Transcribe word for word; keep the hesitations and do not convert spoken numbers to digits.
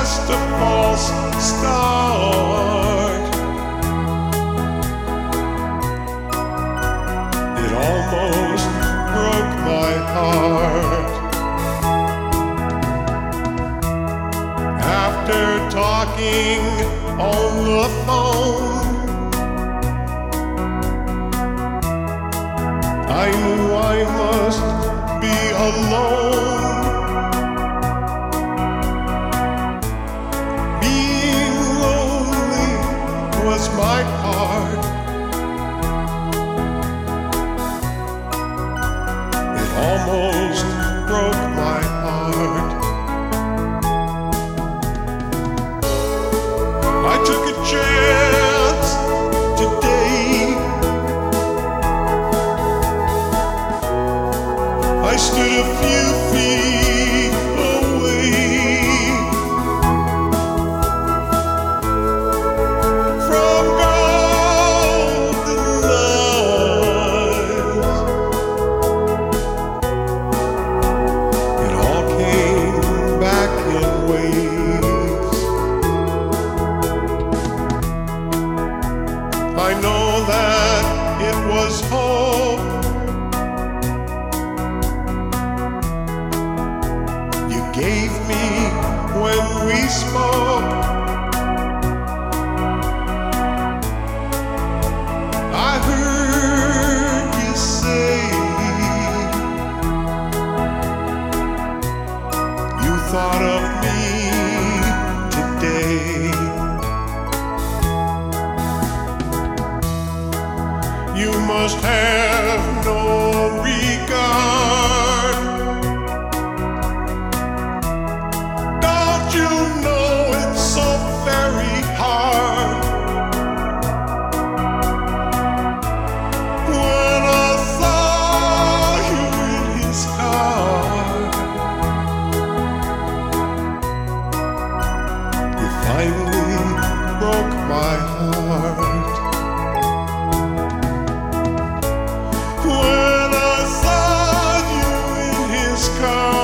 just a false start. It almost broke my heart. After talking on the phone, I knew I must be alone. Being lonely was my part. It almost broke my heart. I took a chance today. I stood a few feet away from golden lies. It all came back in waves. I know that it was hope. Gave me when we spoke. I heard you say you thought of me today. You must have no regard. You know it's so very hard. When I saw you in his car, you finally broke my heart. When I saw you in his car,